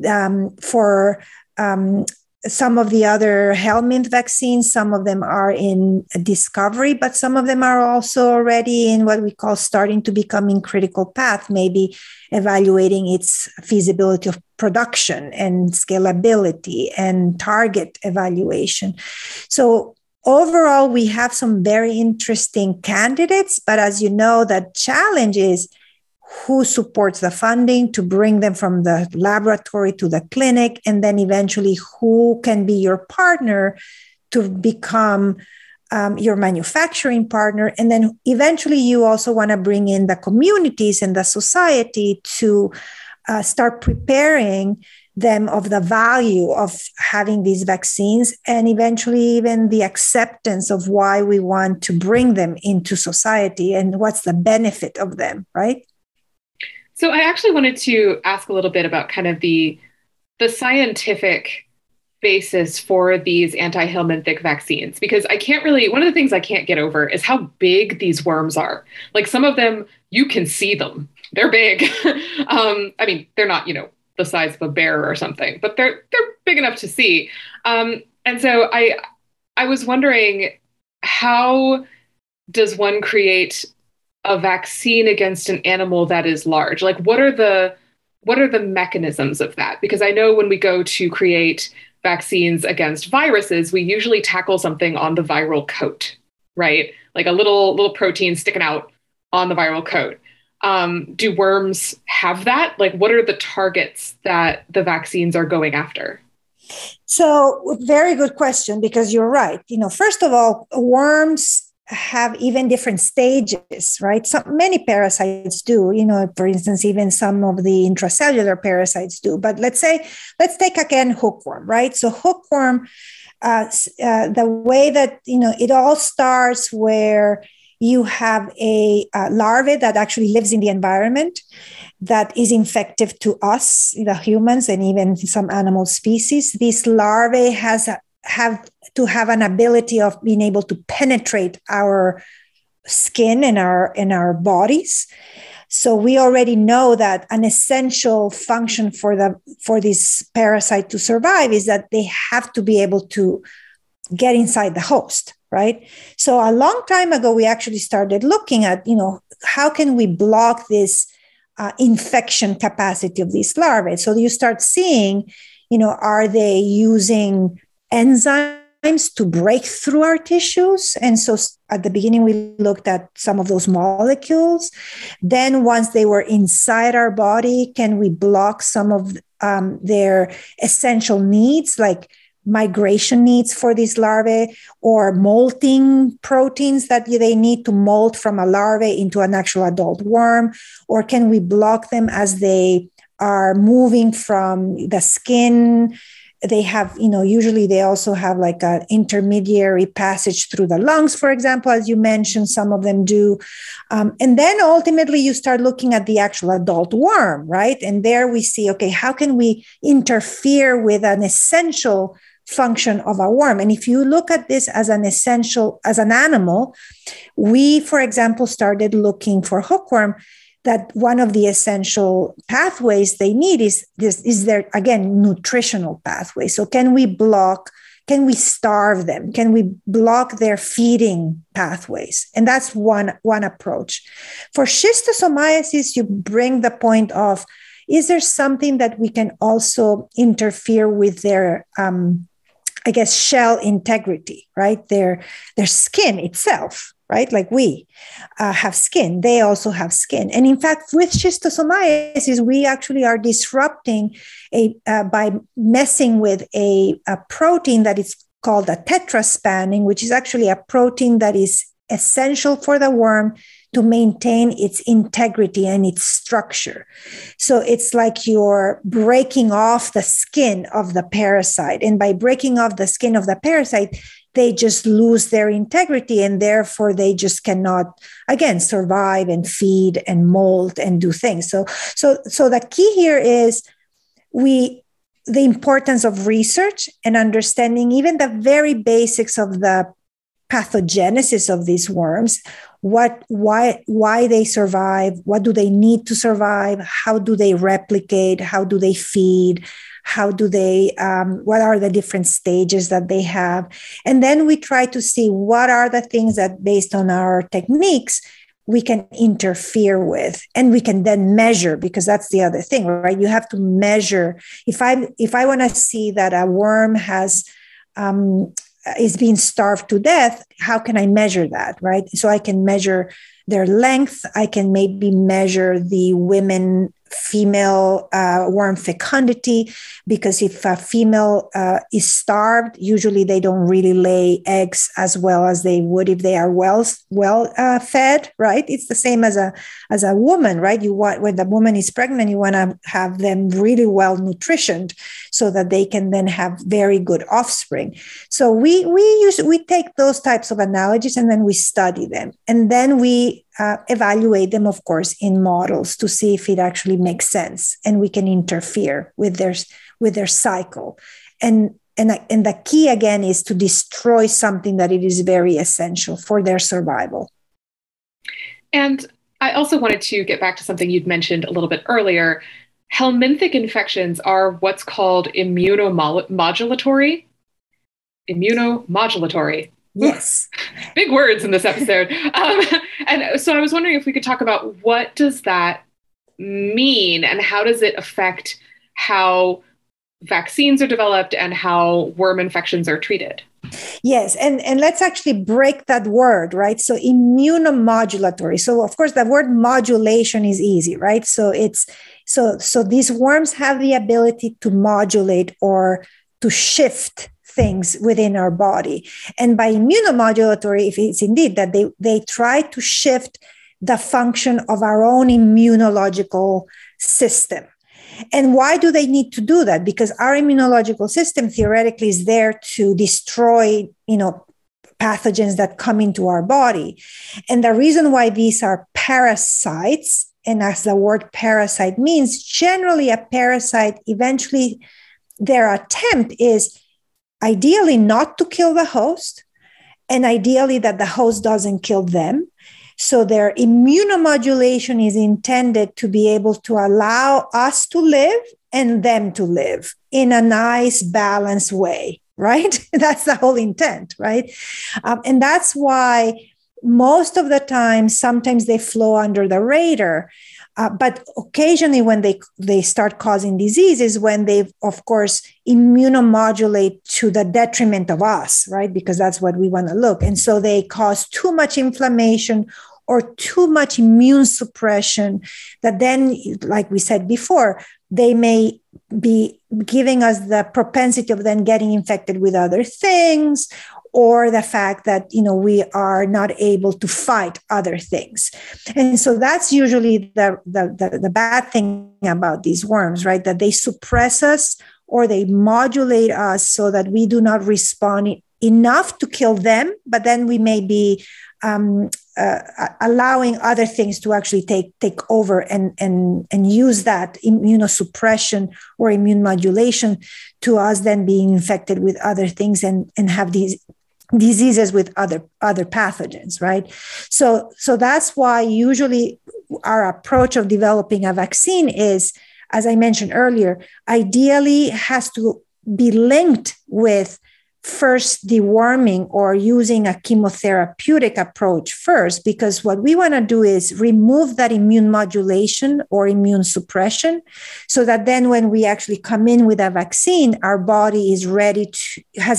For some of the other helminth vaccines, some of them are in discovery, but some of them are also already in what we call starting to become in critical path, maybe evaluating its feasibility of production and scalability and target evaluation. So overall, we have some very interesting candidates, but as you know, the challenge is who supports the funding to bring them from the laboratory to the clinic, and then eventually who can be your partner to become your manufacturing partner. And then eventually you also want to bring in the communities and the society to start preparing them of the value of having these vaccines, and eventually even the acceptance of why we want to bring them into society and what's the benefit of them, right? So I actually wanted to ask a little bit about kind of the scientific basis for these anti-helminthic vaccines, because one of the things I can't get over is how big these worms are. Like some of them, you can see them. They're big. I mean, they're not, the size of a bear or something, but they're big enough to see. And so I was wondering, how does one create a vaccine against an animal that is large? Like, what are the mechanisms of that? Because I know when we go to create vaccines against viruses, we usually tackle something on the viral coat, right? Like a little protein sticking out on the viral coat. Do worms have that? Like, what are the targets that the vaccines are going after? So, very good question, because you're right. First of all, worms have even different stages, right? Many parasites do, for instance, even some of the intracellular parasites do. But let's take again hookworm, right? So hookworm, the way that, it all starts where you have a larvae that actually lives in the environment that is infective to us, the humans, and even some animal species. This larvae have to have an ability of being able to penetrate our skin and our bodies. So we already know that an essential function for this parasite to survive is that they have to be able to get inside the host, right? So a long time ago, we actually started looking at, how can we block this infection capacity of these larvae? So you start seeing, are they using enzymes to break through our tissues? And so at the beginning, we looked at some of those molecules. Then once they were inside our body, can we block some of their essential needs, like migration needs for these larvae, or molting proteins that they need to molt from a larvae into an actual adult worm? Or can we block them as they are moving from the skin? They have, usually they also have like an intermediary passage through the lungs, for example, as you mentioned, some of them do. And then ultimately you start looking at the actual adult worm, right? And there we see, okay, how can we interfere with an essential function of a worm? And if you look at this as an animal, we, for example, started looking for hookworm, that one of the essential pathways they need is their, again, nutritional pathway. So can we starve them? Can we block their feeding pathways? And that's one approach. For schistosomiasis, you bring the point of, is there something that we can also interfere with their, shell integrity, right? Their skin itself, right? Like we have skin, they also have skin. And in fact, with schistosomiasis, we actually are disrupting by messing with a protein that is called a tetraspanning, which is actually a protein that is essential for the worm to maintain its integrity and its structure. So it's like you're breaking off the skin of the parasite. And by breaking off the skin of the parasite, they just lose their integrity, and therefore they just cannot, again, survive and feed and molt and do things. So the key here is the importance of research and understanding even the very basics of the pathogenesis of these worms, why they survive, what do they need to survive, how do they replicate, how do they feed, how do they what are the different stages that they have. And then we try to see what are the things that, based on our techniques, we can interfere with, and we can then measure, because that's the other thing, right? You have to measure. If I want to see that a worm is being starved to death, how can I measure that, right? So I can measure their length. I can maybe measure the female worm fecundity, because if a female is starved, usually they don't really lay eggs as well as they would if they are well fed, right? It's the same as a woman, right? When the woman is pregnant, you want to have them really well nutritioned so that they can then have very good offspring. So we take those types of analogies and then we study them, and then we evaluate them, of course, in models to see if it actually makes sense and we can interfere with their cycle. And the key, again, is to destroy something that it is very essential for their survival. And I also wanted to get back to something you'd mentioned a little bit earlier. Helminthic infections are what's called immunomodulatory. Yes. Big words in this episode. And so I was wondering if we could talk about, what does that mean and how does it affect how vaccines are developed and how worm infections are treated? Yes, and let's actually break that word, right? So immunomodulatory. So of course the word modulation is easy, right? So these worms have the ability to modulate or to shift things within our body. And by immunomodulatory, if it's indeed that they try to shift the function of our own immunological system. And why do they need to do that? Because our immunological system theoretically is there to destroy, pathogens that come into our body. And the reason why these are parasites, and as the word parasite means, generally a parasite, eventually their attempt is ideally not to kill the host, and ideally that the host doesn't kill them. So their immunomodulation is intended to be able to allow us to live and them to live in a nice, balanced way, right? That's the whole intent, right? And that's why most of the time, sometimes they flow under the radar. But occasionally when they start causing diseases, when they, of course, immunomodulate to the detriment of us, right? Because that's what we want to look. And so they cause too much inflammation or too much immune suppression that then, like we said before, they may be giving us the propensity of then getting infected with other things, or the fact that, we are not able to fight other things. And so that's usually the bad thing about these worms, right? That they suppress us or they modulate us so that we do not respond enough to kill them, but then we may be allowing other things to actually take over and use that immunosuppression or immune modulation to us then being infected with other things and have these diseases with other pathogens, right? So that's why usually our approach of developing a vaccine is, as I mentioned earlier, ideally has to be linked with first deworming or using a chemotherapeutic approach first, because what we want to do is remove that immune modulation or immune suppression, so that then when we actually come in with a vaccine, our body is ready to, has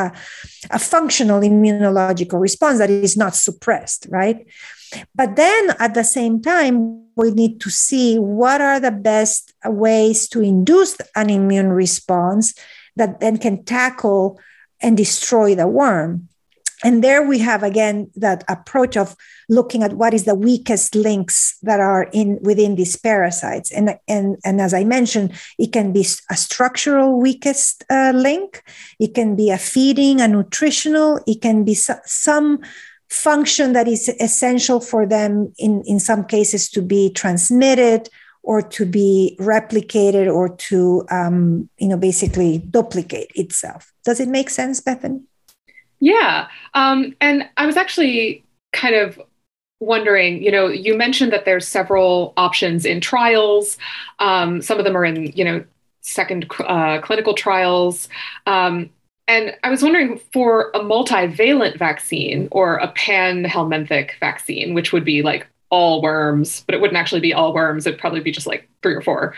a functional immunological response that is not suppressed, right? But then at the same time, we need to see what are the best ways to induce an immune response that then can tackle and destroy the worm. And there we have, again, that approach of looking at what is the weakest links that are within these parasites. And as I mentioned, it can be a structural weakest link. It can be a feeding, a nutritional. It can be some function that is essential for them in some cases to be transmitted or to be replicated or to, basically duplicate itself. Does it make sense, Bethany? Yeah. And I was actually kind of wondering, you mentioned that there's several options in trials. Some of them are in, second clinical trials. And I was wondering, for a multivalent vaccine or a pan-helminthic vaccine, which would be like all worms, but it wouldn't actually be all worms. It'd probably be just like 3 or 4.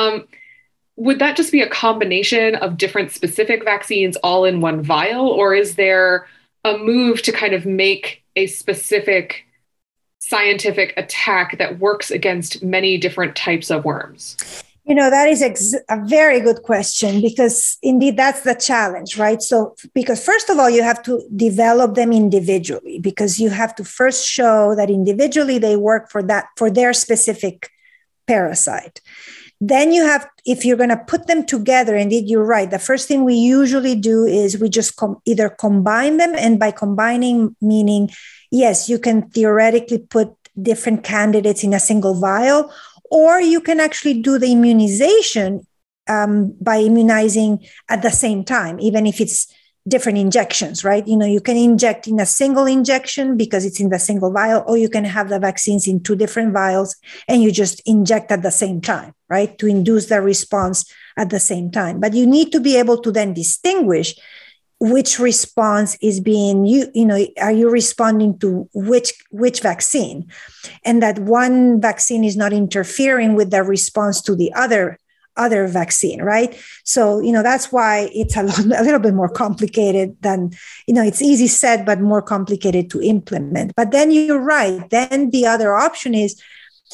Would that just be a combination of different specific vaccines all in one vial? Or is there a move to kind of make a specific scientific attack that works against many different types of worms? That is a very good question, because indeed that's the challenge, right? So, because first of all, you have to develop them individually, because you have to first show that individually they work for their specific parasite. Then you have, if you're going to put them together, indeed, you're right. The first thing we usually do is we just either combine them, and by combining, meaning, yes, you can theoretically put different candidates in a single vial, or you can actually do the immunization by immunizing at the same time, even if it's different injections, right? You can inject in a single injection because it's in the single vial, or you can have the vaccines in 2 different vials and you just inject at the same time, right? To induce the response at the same time. But you need to be able to then distinguish which response is being, are you responding to which vaccine? And that one vaccine is not interfering with the response to the other vaccine, right? So, that's why it's a little bit more complicated than, it's easy said, but more complicated to implement. But then you're right. Then the other option is,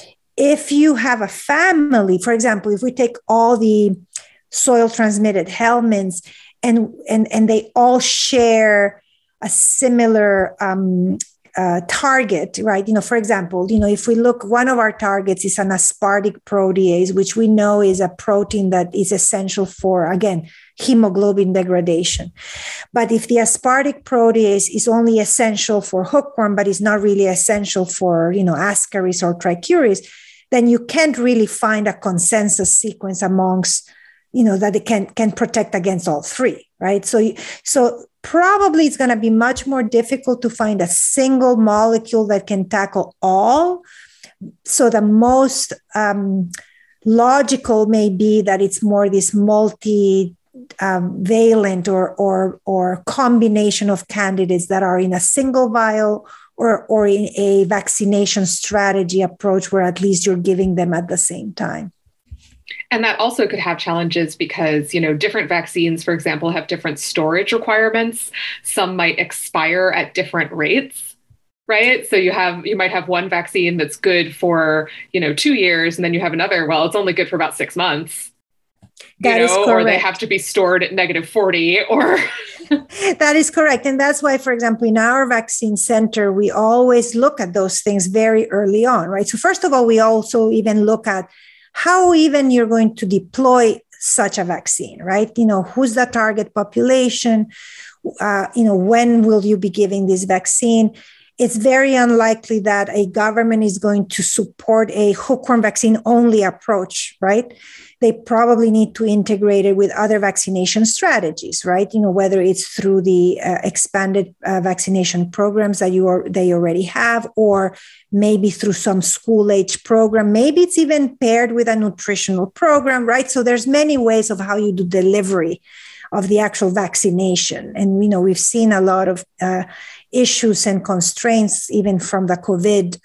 if you have a family, for example, if we take all the soil transmitted helminths and they all share a similar target, right? For example, if we look, one of our targets is an aspartic protease, which we know is a protein that is essential for, again, hemoglobin degradation. But if the aspartic protease is only essential for hookworm, but is not really essential for, Ascaris or Trichuris, then you can't really find a consensus sequence amongst, that it can protect against all 3, right? So probably it's going to be much more difficult to find a single molecule that can tackle all. So the most logical may be that it's more this multi-valent or combination of candidates that are in a single vial or in a vaccination strategy approach where at least you're giving them at the same time. And that also could have challenges because, different vaccines, for example, have different storage requirements. Some might expire at different rates, right? So you might have one vaccine that's good for, 2 years, and then you have another, well, it's only good for about 6 months. That is correct. Or they have to be stored at -40 or... That is correct. And that's why, for example, in our vaccine center, we always look at those things very early on, right? So first of all, we also even look at how even you're going to deploy such a vaccine, right? Who's the target population? When will you be giving this vaccine? It's very unlikely that a government is going to support a hookworm vaccine only approach, right? They probably need to integrate it with other vaccination strategies, right? Whether it's through the expanded vaccination programs that they already have, or maybe through some school age program. Maybe it's even paired with a nutritional program, right? So there's many ways of how you do delivery of the actual vaccination. And, we've seen a lot of issues and constraints, even from the COVID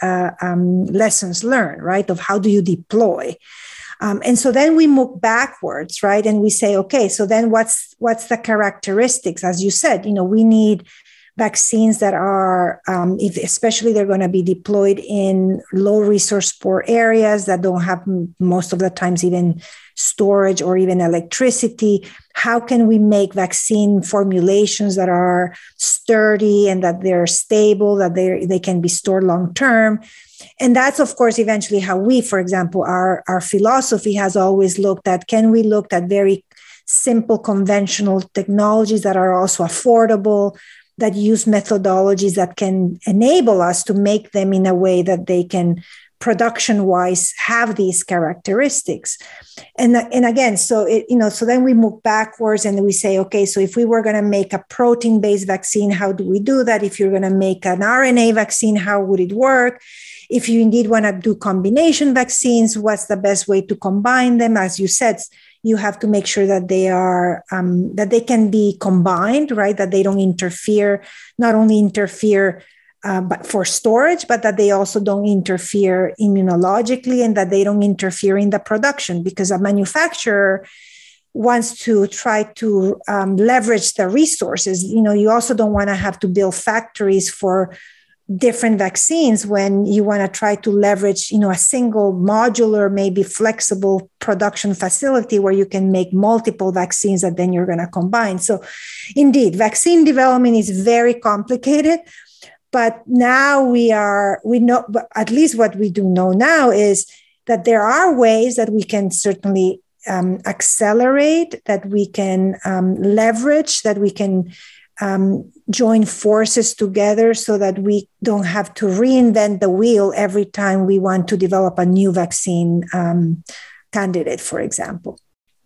lessons learned, right? Of how do you deploy? And so then we move backwards, right? And we say, okay, so then what's the characteristics? As you said, we need vaccines that are, especially they're going to be deployed in low resource poor areas that don't have most of the times even storage or even electricity. How can we make vaccine formulations that are sturdy and that they're stable, that they can be stored long term? And that's, of course, eventually how we, for example, our philosophy has always looked at, can we look at very simple conventional technologies that are also affordable, that use methodologies that can enable us to make them in a way that they can production-wise have these characteristics. And again, so then we move backwards and we say, okay, so if we were going to make a protein-based vaccine, how do we do that? If you're going to make an RNA vaccine, how would it work? If you indeed want to do combination vaccines, what's the best way to combine them? As you said, you have to make sure that they are that they can be combined, right? That they don't interfere, not only interfere but for storage, but that they also don't interfere immunologically and that they don't interfere in the production, because a manufacturer wants to try to leverage the resources. You also don't want to have to build factories for different vaccines when you want to try to leverage, a single modular, maybe flexible production facility where you can make multiple vaccines that then you're going to combine. So indeed, vaccine development is very complicated, but now we know, at least what we do know now is that there are ways that we can certainly accelerate, that we can leverage, that we can join forces together so that we don't have to reinvent the wheel every time we want to develop a new vaccine candidate, for example.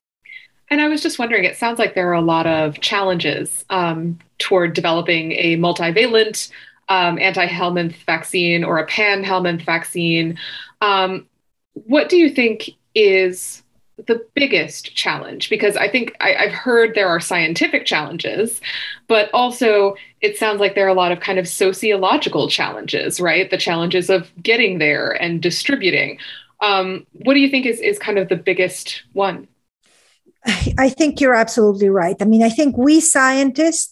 And I was just wondering, it sounds like there are a lot of challenges toward developing a multivalent anti-Helminth vaccine or a pan-Helminth vaccine. What do you think is the biggest challenge? Because I think I've heard there are scientific challenges, but also it sounds like there are a lot of kind of sociological challenges, right? The challenges of getting there and distributing. What do you think is kind of the biggest one? I think you're absolutely right. I mean, I think we scientists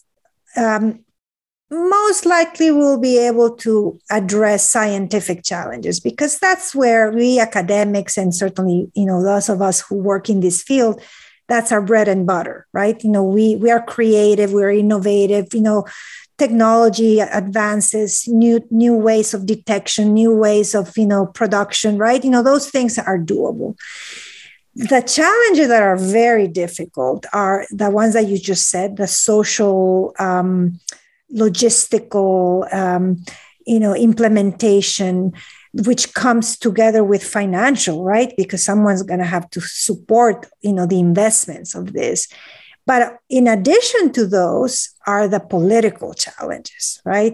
most likely will be able to address scientific challenges, because that's where we academics, and certainly, those of us who work in this field, that's our bread and butter, right? We are creative, we're innovative, technology advances, new ways of detection, new ways of, production, right? Those things are doable. The challenges that are very difficult are the ones that you just said, the social, logistical, implementation, which comes together with financial, right? Because someone's going to have to support, the investments of this. But in addition to those are the political challenges, right?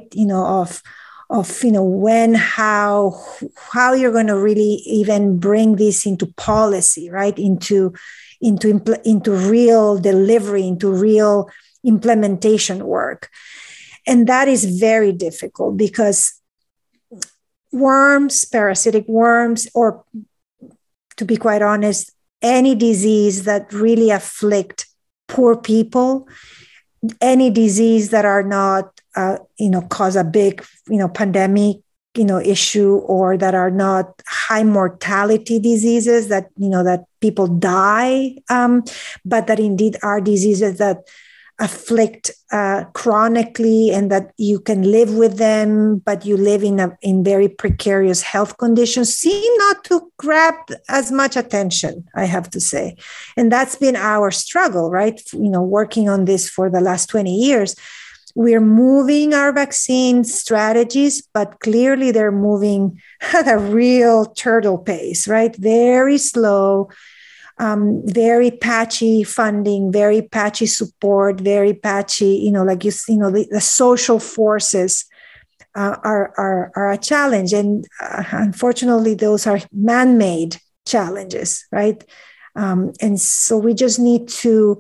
When, how you're going to really even bring this into policy, right? Into real delivery, into real implementation work. And that is very difficult because worms, parasitic worms, or to be quite honest, any disease that really afflict poor people, any disease that are not, cause a big, pandemic, issue, or that are not high mortality diseases that, that people die, but that indeed are diseases that afflict chronically and that you can live with them, but you live in very precarious health conditions, seem not to grab as much attention, I have to say. And that's been our struggle, right? Working on this for the last 20 years. We're moving our vaccine strategies, but clearly they're moving at a real turtle pace, right? Very slow. Very patchy funding, very patchy support, very patchy, the social forces are a challenge. And unfortunately, those are man-made challenges, right? And so we just need to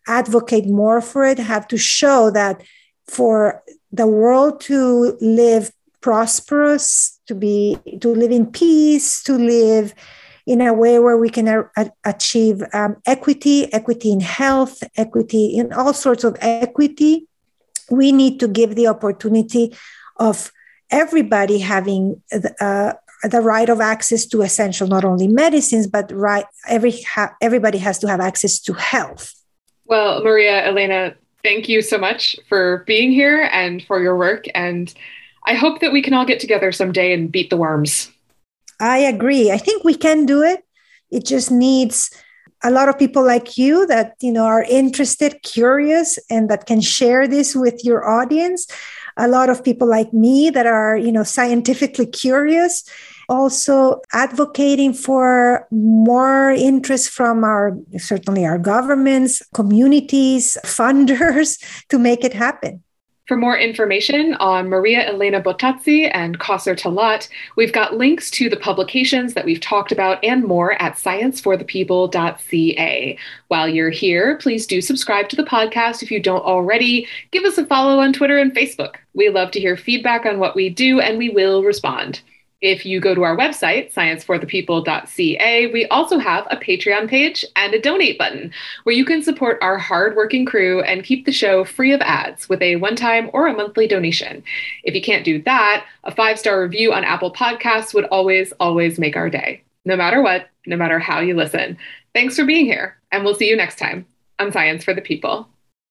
advocate more for it, have to show that for the world to live prosperous, to live in peace, to live in a way where we can achieve equity in health, equity in all sorts of equity, we need to give the opportunity of everybody having the right of access to essential, not only medicines, but everybody has to have access to health. Well, Maria Elena, thank you so much for being here and for your work. And I hope that we can all get together someday and beat the worms. I agree. I think we can do it. It just needs a lot of people like you that, are interested, curious, and that can share this with your audience. A lot of people like me that are, scientifically curious, also advocating for more interest from certainly our governments, communities, funders to make it happen. For more information on Maria Elena Bottazzi and Qasr Talat, we've got links to the publications that we've talked about and more at scienceforthepeople.ca. While you're here, please do subscribe to the podcast if you don't already. Give us a follow on Twitter and Facebook. We love to hear feedback on what we do, and we will respond. If you go to our website, scienceforthepeople.ca, we also have a Patreon page and a donate button where you can support our hardworking crew and keep the show free of ads with a one-time or a monthly donation. If you can't do that, a 5-star review on Apple Podcasts would always, always make our day. No matter what, no matter how you listen. Thanks for being here, and we'll see you next time on Science for the People.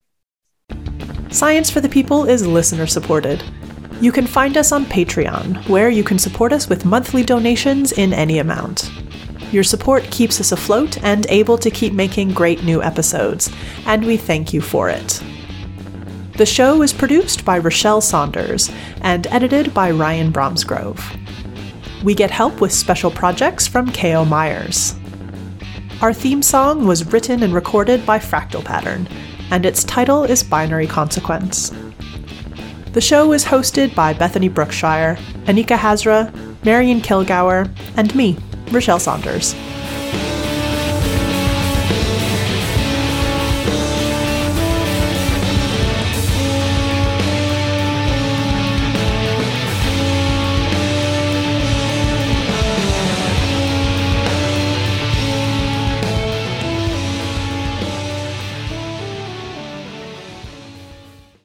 Science for the People is listener supported. You can find us on Patreon, where you can support us with monthly donations in any amount. Your support keeps us afloat and able to keep making great new episodes, and we thank you for it. The show is produced by Rochelle Saunders and edited by Ryan Bromsgrove. We get help with special projects from K.O. Myers. Our theme song was written and recorded by Fractal Pattern, and its title is Binary Consequence. The show is hosted by Bethany Brookshire, Anika Hazra, Marian Kilgour, and me, Rochelle Saunders.